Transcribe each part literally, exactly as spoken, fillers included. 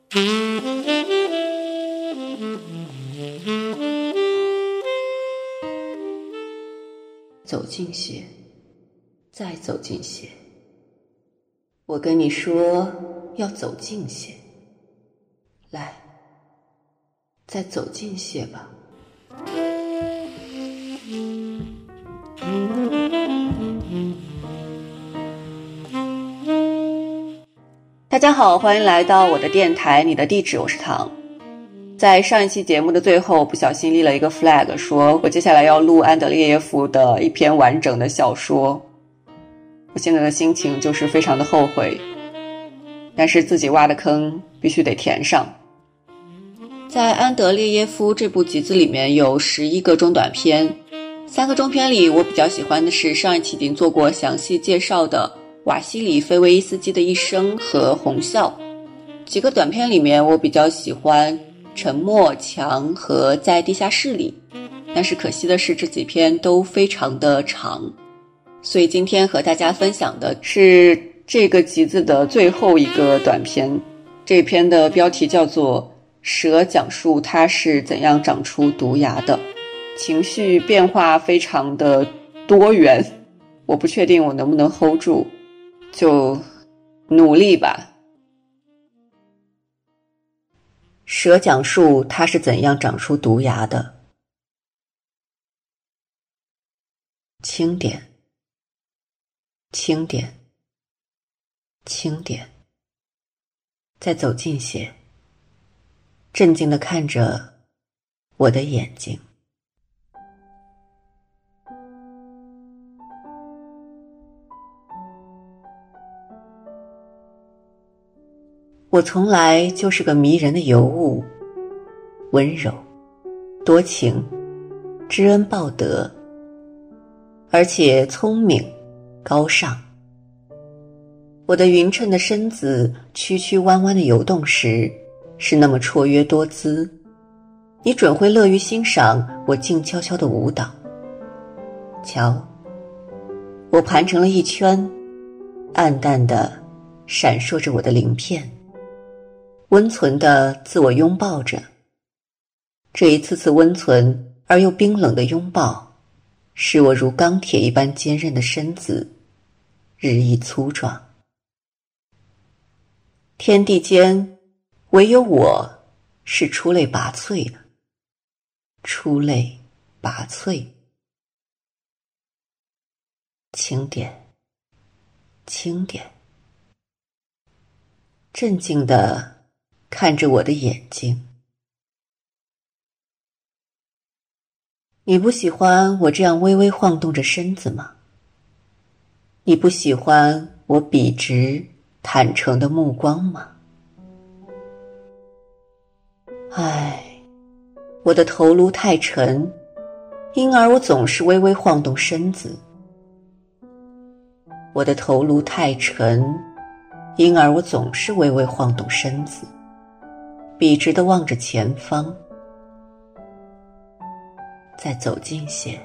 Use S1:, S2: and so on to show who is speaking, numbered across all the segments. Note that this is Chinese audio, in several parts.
S1: 走近些，再走近些。我跟你说，要走近些。来，再走近些吧。大家好，欢迎来到我的电台，你的地址，我是唐。在上一期节目的最后，不小心立了一个 flag， 说我接下来要录安德烈耶夫的一篇完整的小说。我现在的心情就是非常的后悔，但是自己挖的坑必须得填上。在安德烈耶夫这部集子里面有十一个中短篇，三个中篇里我比较喜欢的是上一期已经做过详细介绍的瓦西里菲维伊斯基的一生和红校。几个短篇里面我比较喜欢沉默、墙和在地下室里，但是可惜的是这几篇都非常的长，所以今天和大家分享的是这个集子的最后一个短篇。这篇的标题叫做蛇讲述它是怎样长出毒牙的，情绪变化非常的多元，我不确定我能不能 hold 住，就努力吧。蛇讲述它是怎样长出毒牙的。轻点，轻点，轻点，再走近些，镇静地看着我的眼睛。我从来就是个迷人的尤物，温柔、多情、知恩报德，而且聪明、高尚。我的匀称的身子曲曲弯弯的游动时，是那么绰约多姿，你准会乐于欣赏我静悄悄的舞蹈。瞧，我盘成了一圈，暗淡的闪烁着我的鳞片，温存地自我拥抱着。这一次次温存而又冰冷的拥抱，使我如钢铁一般坚韧的身子日益粗壮。天地间唯有我是出类拔萃的，出类拔萃。轻点，轻点，镇静地看着我的眼睛。你不喜欢我这样微微晃动着身子吗？你不喜欢我笔直坦诚的目光吗？唉，我的头颅太沉，因而我总是微微晃动身子。我的头颅太沉，因而我总是微微晃动身子，笔直地望着前方。再走近些，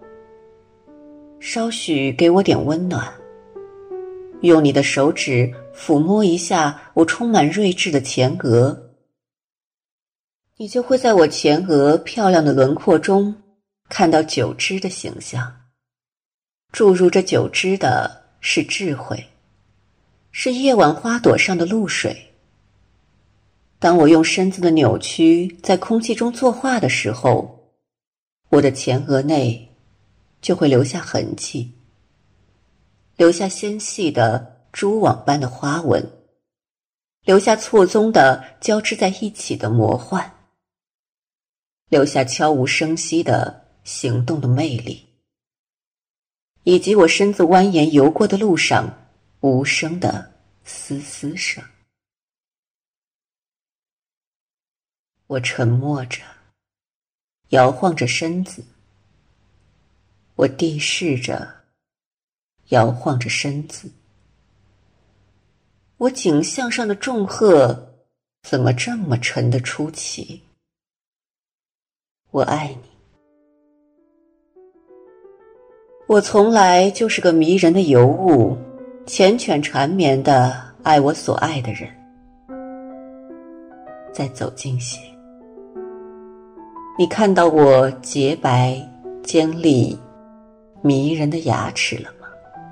S1: 稍许给我点温暖，用你的手指抚摸一下我充满睿智的前额，你就会在我前额漂亮的轮廓中看到九枝的形象。注入这九枝的是智慧，是夜晚花朵上的露水。当我用身子的扭曲在空气中作画的时候，我的前额内就会留下痕迹，留下纤细的蛛网般的花纹，留下错综的交织在一起的魔幻，留下悄无声息的行动的魅力，以及我身子蜿蜒游过的路上无声的嘶嘶声。我沉默着，摇晃着身子，我地势着，摇晃着身子。我颈项上的重荷怎么这么沉得出奇？我爱你。我从来就是个迷人的尤物，缱绻缠绵地爱我所爱的人。 再走近些。你看到我洁白、尖利、迷人的牙齿了吗？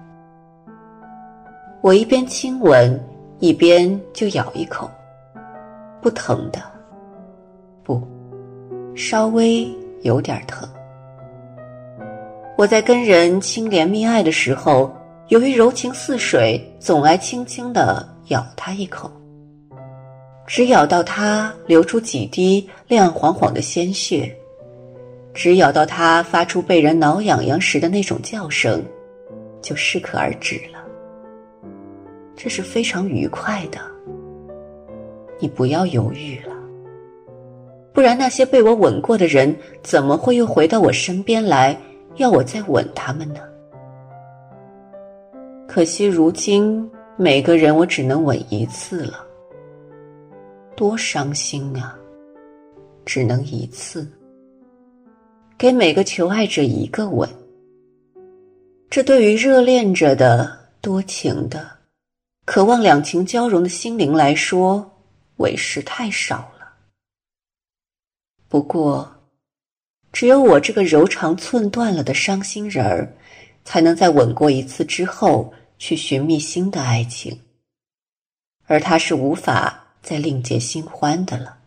S1: 我一边亲吻，一边就咬一口。不疼的，不，稍微有点疼。我在跟人亲怜密爱的时候，由于柔情似水，总爱轻轻地咬它一口，只咬到它流出几滴亮晃晃的鲜血，只咬到它发出被人挠痒痒时的那种叫声，就适可而止了。这是非常愉快的，你不要犹豫了，不然那些被我吻过的人怎么会又回到我身边来，要我再吻他们呢？可惜如今每个人我只能吻一次了，多伤心啊！只能一次，给每个求爱者一个吻。这对于热恋着的、多情的、渴望两情交融的心灵来说，为时太少了。不过，只有我这个柔肠寸断了的伤心人儿，才能在吻过一次之后去寻觅新的爱情，而他是无法再另结新欢的了。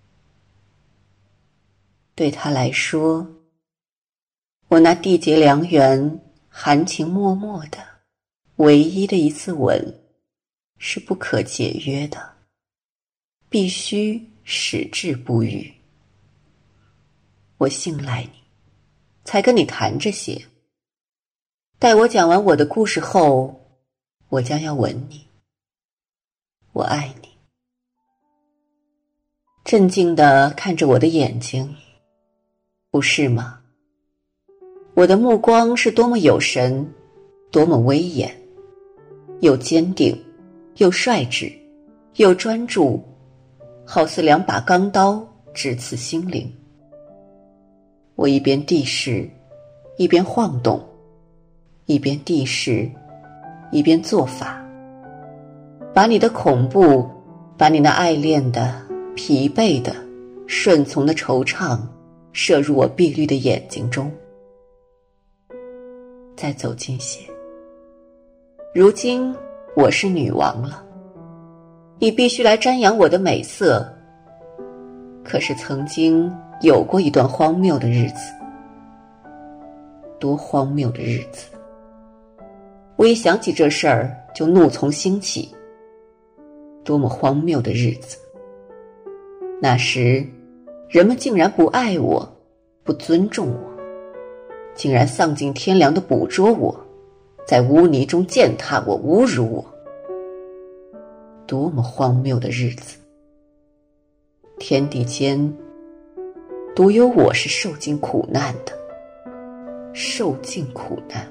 S1: 对他来说，我那缔结良缘、含情脉脉的唯一的一次吻，是不可解约的，必须矢志不渝。我信赖你，才跟你谈这些。待我讲完我的故事后，我将要吻你。我爱你。镇静地看着我的眼睛，不是吗？我的目光是多么有神，多么威严，又坚定，又率直，又专注，好似两把钢刀直刺心灵。我一边地势，一边晃动，一边地势，一边做法，把你的恐怖，把你那爱恋的、疲惫的、顺从的惆怅射入我碧绿的眼睛中。再走近些。如今我是女王了，你必须来瞻仰我的美色。可是曾经有过一段荒谬的日子，多荒谬的日子！我一想起这事儿就怒从心起。多么荒谬的日子！那时人们竟然不爱我，不尊重我，竟然丧尽天良地捕捉我，在污泥中践踏我，侮辱我。多么荒谬的日子！天地间独有我是受尽苦难的，受尽苦难。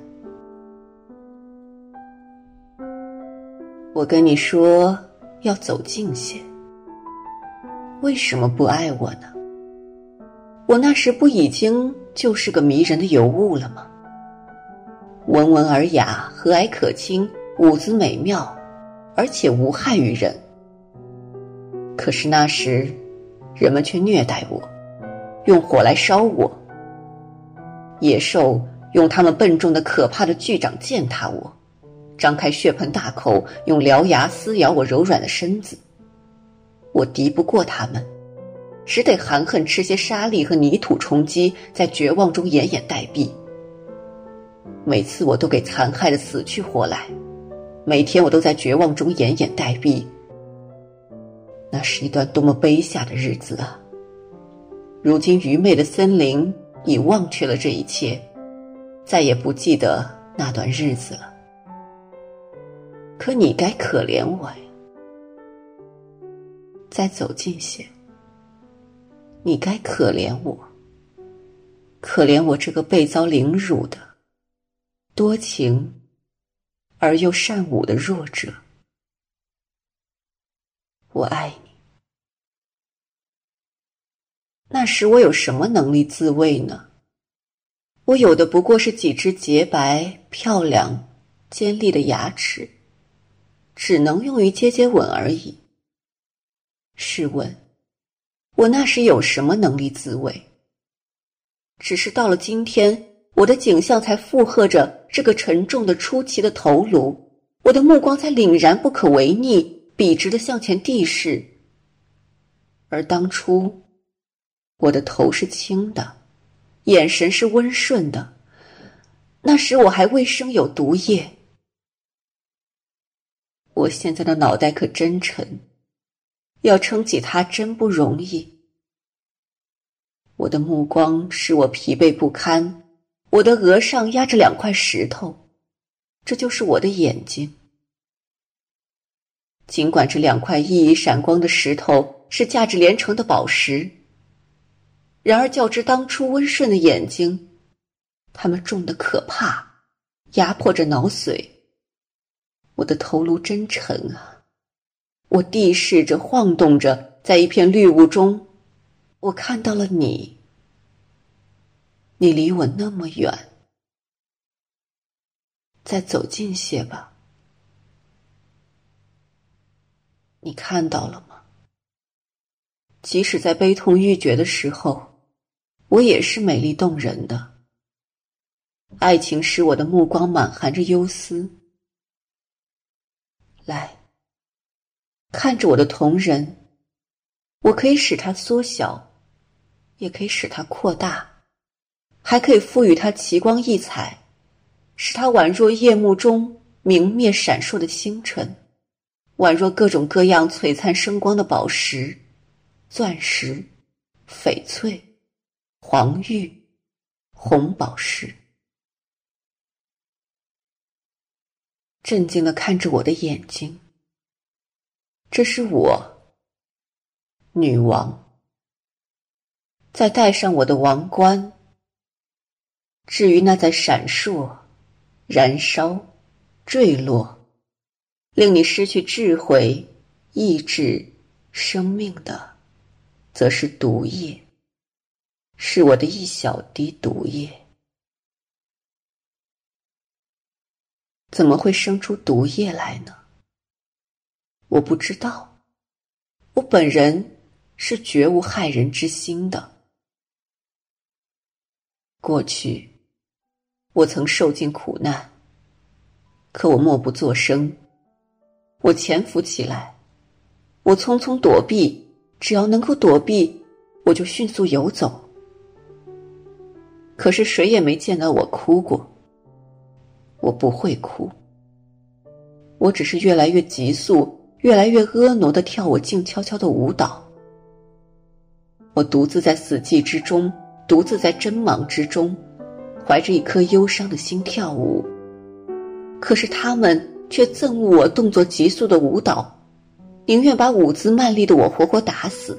S1: 我跟你说要走近些，为什么不爱我呢？我那时不已经就是个迷人的尤物了吗？温文尔雅，和蔼可亲，舞姿美妙，而且无害于人。可是那时人们却虐待我，用火来烧我，野兽用他们笨重的可怕的巨掌践踏我，张开血盆大口，用獠牙撕咬我柔软的身子。我敌不过他们，只得含恨吃些沙粒和泥土充饥，在绝望中奄奄待毙。每次我都给残害的死去活来，每天我都在绝望中奄奄待毙。那是一段多么悲夏的日子啊！如今愚昧的森林已忘却了这一切，再也不记得那段日子了。可你该可怜我呀！再走近些，你该可怜我，可怜我这个被遭凌辱的、多情而又善舞的弱者。我爱你。那时我有什么能力自卫呢？我有的不过是几只洁白、漂亮、尖利的牙齿，只能用于接接吻而已。试问， 我那时有什么能力自卫？只是到了今天，我的景象才负荷着这个沉重的出奇的头颅，我的目光才凛然不可违逆，笔直地向前递视。而当初，我的头是轻的，眼神是温顺的，那时我还未生有毒液。我现在的脑袋可真沉，要撑起它真不容易。我的目光使我疲惫不堪，我的额上压着两块石头，这就是我的眼睛。尽管这两块熠熠闪光的石头是价值连城的宝石，然而较之当初温顺的眼睛，它们重得可怕，压迫着脑髓。我的头颅真沉啊！我地视着，晃动着，在一片绿雾中，我看到了你。你离我那么远，再走近些吧。你看到了吗？即使在悲痛欲绝的时候，我也是美丽动人的。爱情使我的目光满含着忧思。来，看着我的瞳仁，我可以使它缩小，也可以使它扩大，还可以赋予它奇光异彩，使它宛若夜幕中明灭闪烁的星辰，宛若各种各样璀璨生光的宝石，钻石、翡翠、黄玉、红宝石。震惊地看着我的眼睛，这是我，女王。再戴上我的王冠，至于那在闪烁、燃烧、坠落，令你失去智慧、意志、生命的，则是毒液，是我的一小滴毒液。怎么会生出毒液来呢？我不知道，我本人是绝无害人之心的。过去，我曾受尽苦难，可我默不作声。我潜伏起来，我匆匆躲避，只要能够躲避，我就迅速游走。可是谁也没见到我哭过。我不会哭，我只是越来越急速，越来越婀娜地跳我静悄悄的舞蹈。我独自在死寂之中，独自在针芒之中，怀着一颗忧伤的心跳舞。可是他们却憎恶我动作急速的舞蹈，宁愿把舞姿慢力的我活活打死。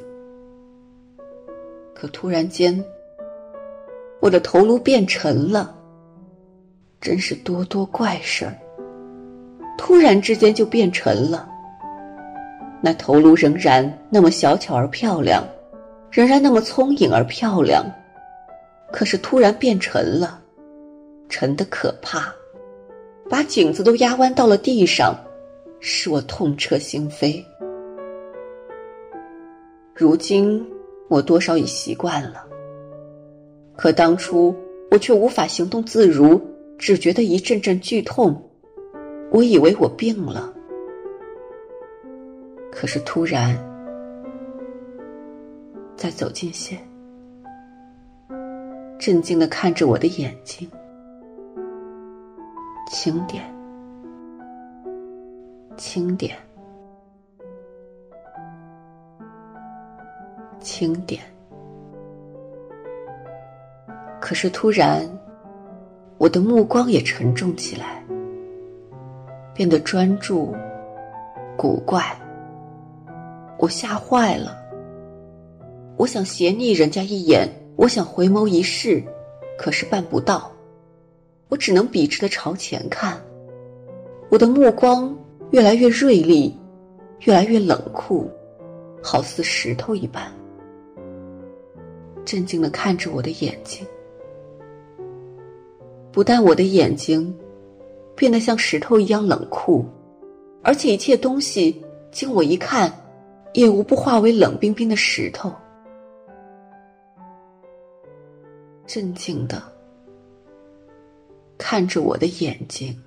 S1: 可突然间，我的头颅变沉了。真是多多怪事儿，突然之间就变沉了。那头颅仍然那么小巧而漂亮，仍然那么聪颖而漂亮，可是突然变沉了，沉得可怕，把颈子都压弯到了地上，使我痛彻心扉。如今我多少已习惯了，可当初我却无法行动自如，只觉得一阵阵剧痛，我以为我病了。可是突然，再走近些，震惊地看着我的眼睛，轻点，轻点，轻点。可是突然，我的目光也沉重起来，变得专注、古怪。我吓坏了，我想斜睨人家一眼，我想回眸一视，可是办不到。我只能笔直地朝前看，我的目光越来越锐利，越来越冷酷，好似石头一般，震惊地看着我的眼睛。不但我的眼睛变得像石头一样冷酷，而且一切东西经我一看，也无不化为冷冰冰的石头。 镇静地看着我的眼睛。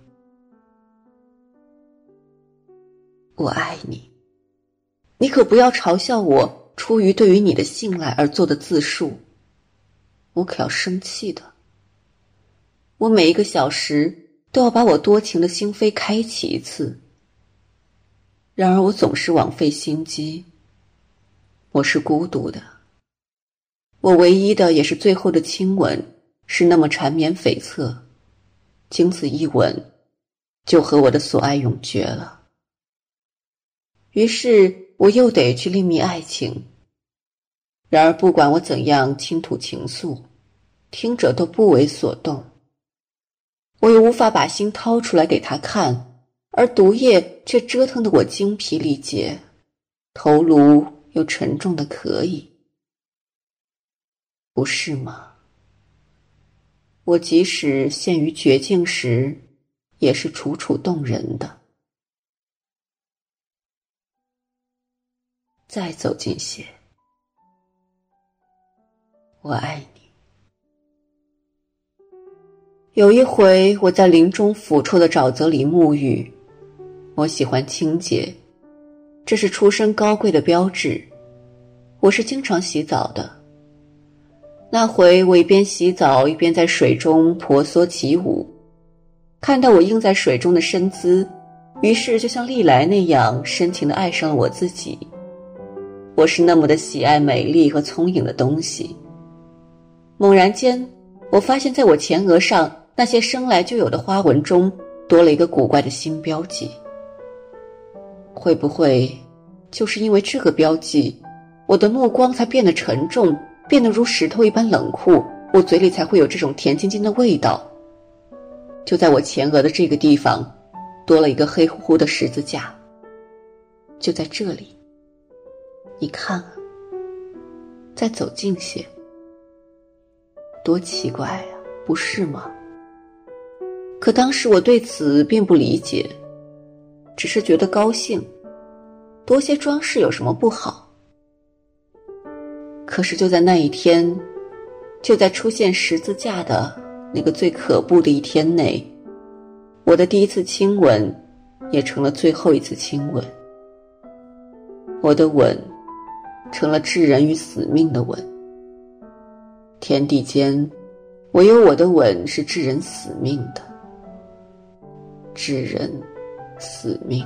S1: 我爱你，你可不要嘲笑我出于对于你的信赖而做的自述，我可要生气的。我每一个小时都要把我多情的心扉开启一次，然而我总是枉费心机。我是孤独的，我唯一的也是最后的亲吻是那么缠绵悱恻，经此一吻就和我的所爱永绝了。于是我又得去另觅爱情，然而不管我怎样倾吐情愫，听者都不为所动。我又无法把心掏出来给他看，而毒液却折腾得我精疲力竭，头颅又沉重的可以，不是吗？我即使陷于绝境时，也是楚楚动人的。再走近些，我爱你。有一回我在林中腐臭的沼泽里沐浴，我喜欢清洁，这是出身高贵的标志。我是经常洗澡的。那回我一边洗澡一边在水中婆娑起舞，看到我映在水中的身姿，于是就像历来那样深情地爱上了我自己。我是那么的喜爱美丽和聪颖的东西。猛然间，我发现在我前额上那些生来就有的花纹中多了一个古怪的新标记。会不会就是因为这个标记，我的目光才变得沉重，变得如石头一般冷酷，我嘴里才会有这种甜津津的味道。就在我前额的这个地方多了一个黑乎乎的十字架，就在这里。你看啊，再走近些，多奇怪啊，不是吗？可当时我对此并不理解，只是觉得高兴，多些装饰有什么不好？可是就在那一天，就在出现十字架的那个最可怖的一天内，我的第一次亲吻也成了最后一次亲吻。我的吻成了置人于死命的吻。天地间，唯有我的吻是置人死命的。置人死命。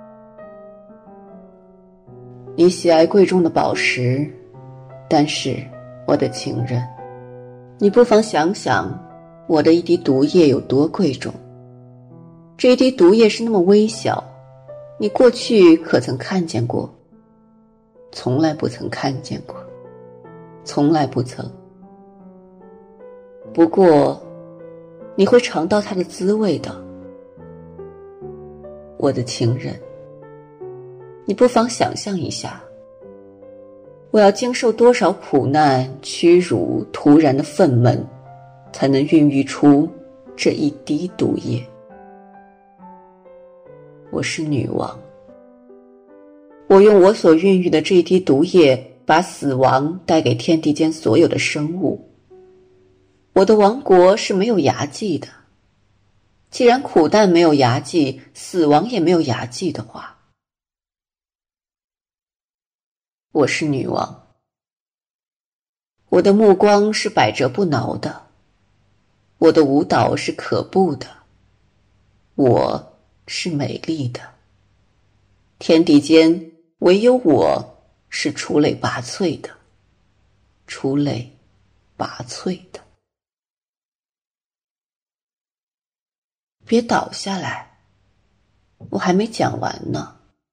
S1: 你喜爱贵重的宝石，但是，我的情人，你不妨想想，我的一滴毒液有多贵重。这一滴毒液是那么微小，你过去可曾看见过？从来不曾看见过，从来不曾。不过，你会尝到它的滋味的，我的情人。你不妨想象一下，我要经受多少苦难、屈辱、突然的愤懑，才能孕育出这一滴毒液。我是女王，我用我所孕育的这一滴毒液，把死亡带给天地间所有的生物。我的王国是没有牙祭的。既然苦难没有牙祭，死亡也没有牙祭的话，我是女王。我的目光是百折不挠的，我的舞蹈是可怖的，我是美丽的。天地间唯有我是出类拔萃的，出类拔萃的。别倒下来，我还没讲完呢。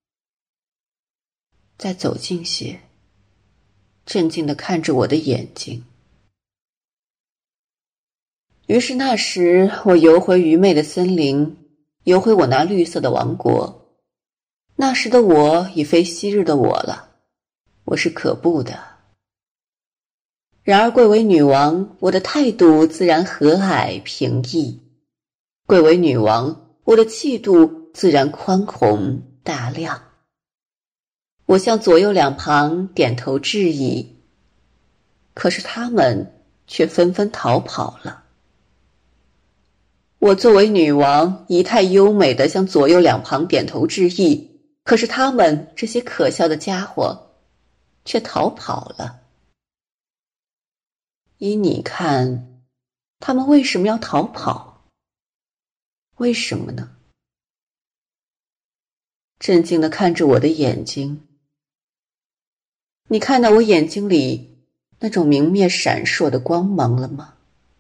S1: 再走近些，镇静地看着我的眼睛。于是那时，我游回愚昧的森林，游回我那绿色的王国。那时的我已非昔日的我了，我是可怖的。然而贵为女王，我的态度自然和蔼平易。贵为女王，我的气度自然宽宏大量。我向左右两旁点头致意，可是他们却纷纷逃跑了。我作为女王，仪态优美的向左右两旁点头致意，可是他们这些可笑的家伙却逃跑了。依你看，他们为什么要逃跑？为什么呢？震惊地看着我的眼睛，你看到我眼睛里那种明灭闪烁的光芒了吗？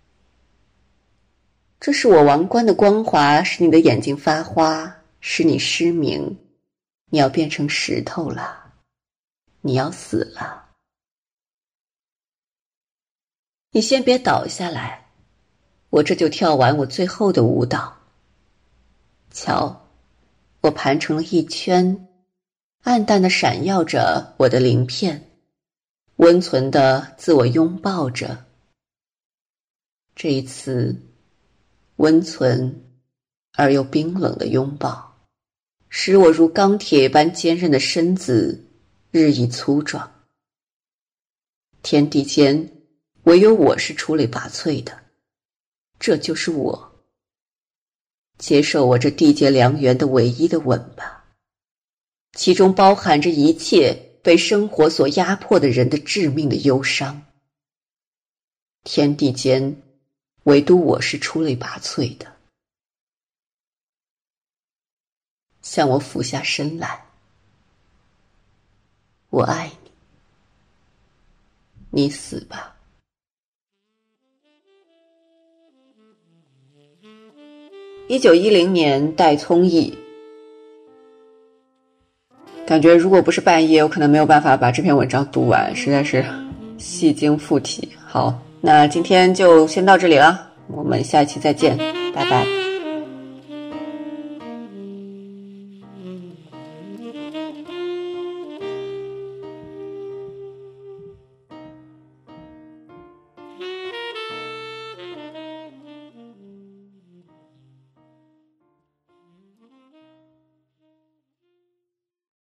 S1: 这是我王冠的光华，使你的眼睛发花，使你失明，你要变成石头了，你要死了。你先别倒下来，我这就跳完我最后的舞蹈。瞧，我盘成了一圈，暗淡的闪耀着我的鳞片，温存地自我拥抱着。这一次温存而又冰冷的拥抱，使我如钢铁般坚韧的身子日益粗壮。天地间唯有我是出类拔萃的，这就是我。接受我这缔结良缘的唯一的吻吧，其中包含着一切被生活所压迫的人的致命的忧伤。天地间唯独我是出类拔萃的。向我俯下身来，我爱你，你死吧。一九一零年，戴聪毅。感觉如果不是半夜，我可能没有办法把这篇文章读完，实在是戏精附体。好，那今天就先到这里了，我们下一期再见，拜拜。